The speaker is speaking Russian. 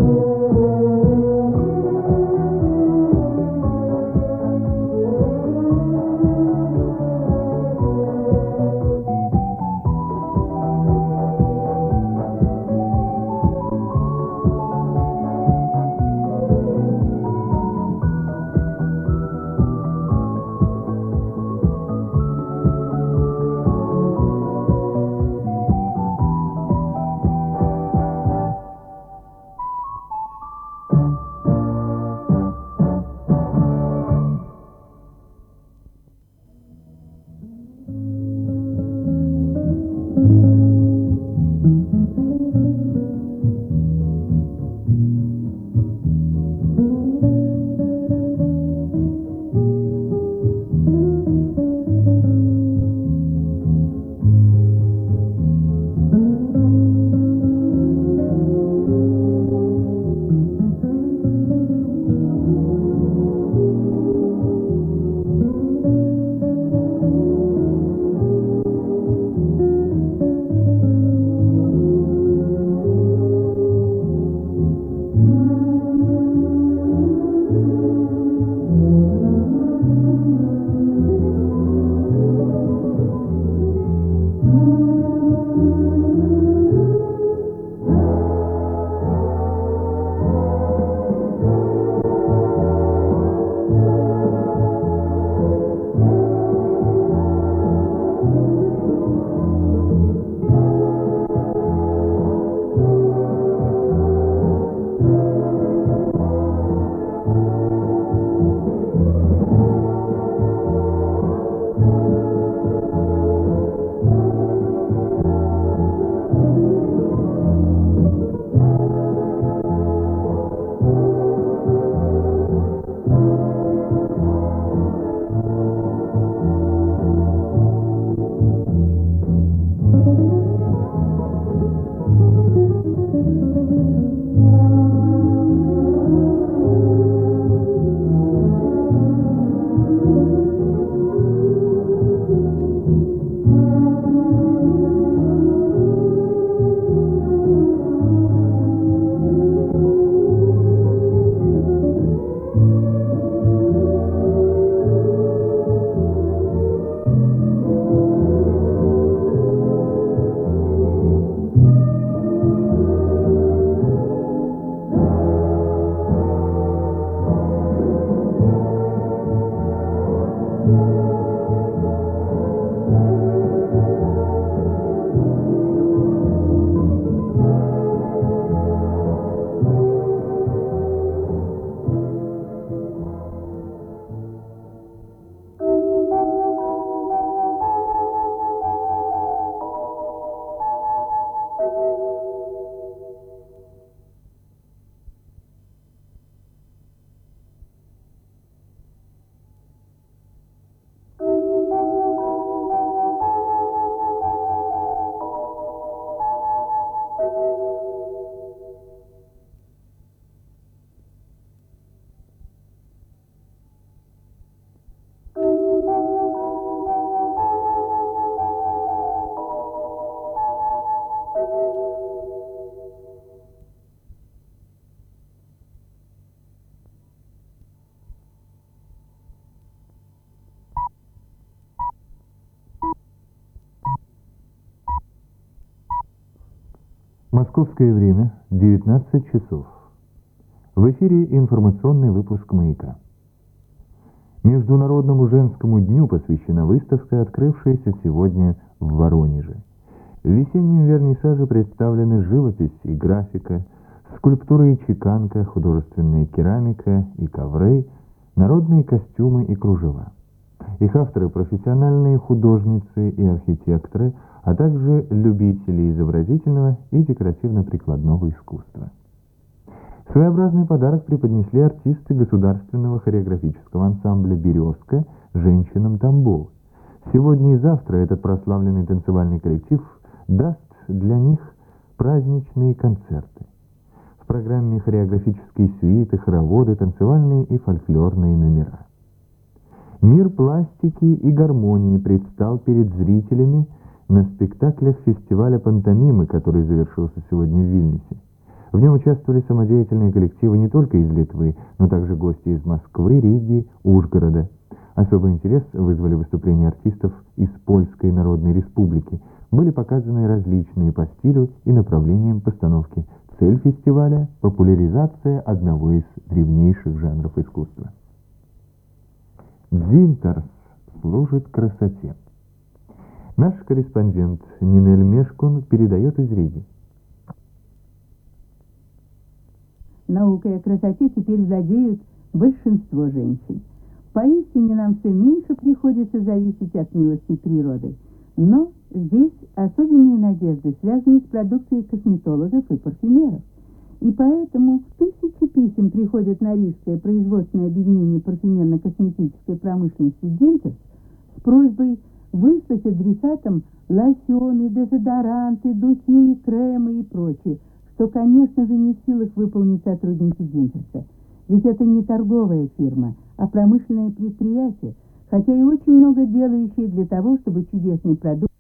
Московское время 19 часов. В эфире информационный выпуск «Маяка». Международному женскому дню посвящена выставка, открывшаяся сегодня в Воронеже. В весеннем вернисаже представлены живопись и графика, скульптура и чеканка, художественная керамика и ковры, народные костюмы и кружева. Их авторы – профессиональные художницы и архитекторы, а также любители изобразительного и декоративно-прикладного искусства. Своеобразный подарок преподнесли артисты государственного хореографического ансамбля «Березка» женщинам Тамбова. Сегодня и завтра этот прославленный танцевальный коллектив даст для них праздничные концерты. В программе хореографические сюиты, хороводы, танцевальные и фольклорные номера. Мир пластики и гармонии предстал перед зрителями на спектаклях фестиваля пантомимы, который завершился сегодня в Вильнюсе. В нем участвовали самодеятельные коллективы не только из Литвы, но также гости из Москвы, Риги, Ужгорода. Особый интерес вызвали выступления артистов из Польской Народной Республики. Были показаны различные по стилю и направлениям постановки. Цель фестиваля – популяризация одного из древнейших жанров искусства. Дзинтерс служит красоте. Наш корреспондент Нинель Мешкун передает из Риги. Наукой о красоте теперь владеют большинство женщин. Поистине нам все меньше приходится зависеть от милости природы. Но здесь особенные надежды связаны с продукцией косметологов и парфюмеров. И поэтому тысячи писем приходят на Рижское производственное объединение парфюмерно-косметической промышленности «Дзинтерс» с просьбой выслать адресатам лосьоны, дезодоранты, духи, кремы и прочее, что, конечно же, не в силах выполнить сотрудники «Дзинтерса». Ведь это не торговая фирма, а промышленное предприятие, хотя и очень много делающее для того, чтобы чудесный продукт